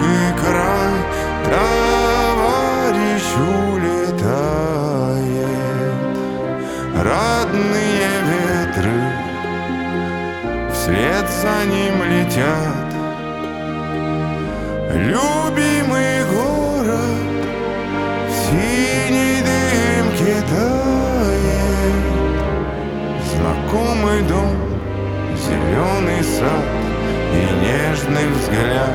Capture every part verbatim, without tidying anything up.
край, товарищ улетает. Родные ветры вслед за ним летят. Любимый город в синей дымке тает. Знакомый дом, зеленый сад и нежный взгляд.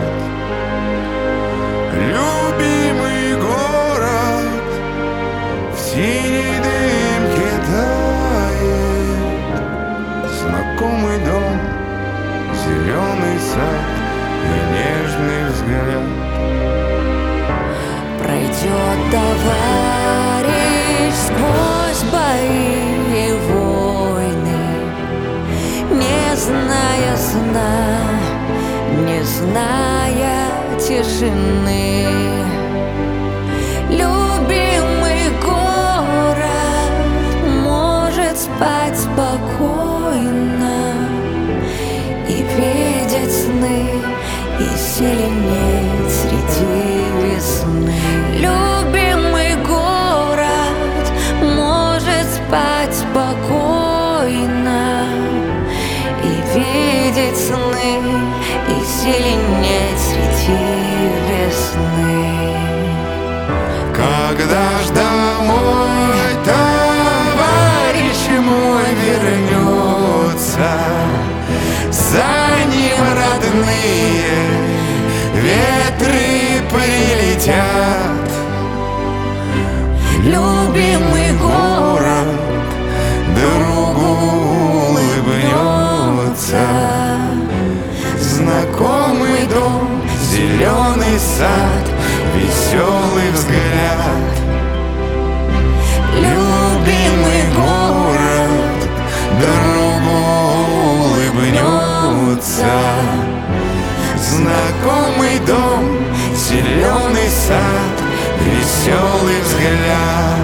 Любимый город в синей дымке тает. Знакомый дом, зеленый сад и нежный взгляд. Пройдет товарищ сквозь бои и войны, не зная сна, не зная тишины. Любимый город может спать спокойно и видеть сны, и зеленеть среди весны. Любимый город может спать спокойно и видеть сны, и зеленеть среди весны. Когда ж домой товарищ мой вернется, за ним родные ветры прилетят. Любимый город другу улыбнется. Знакомый дом, зеленый сад, веселый взгляд. Любимый город другу улыбнется. Знакомый дом, зеленый сад, веселый взгляд.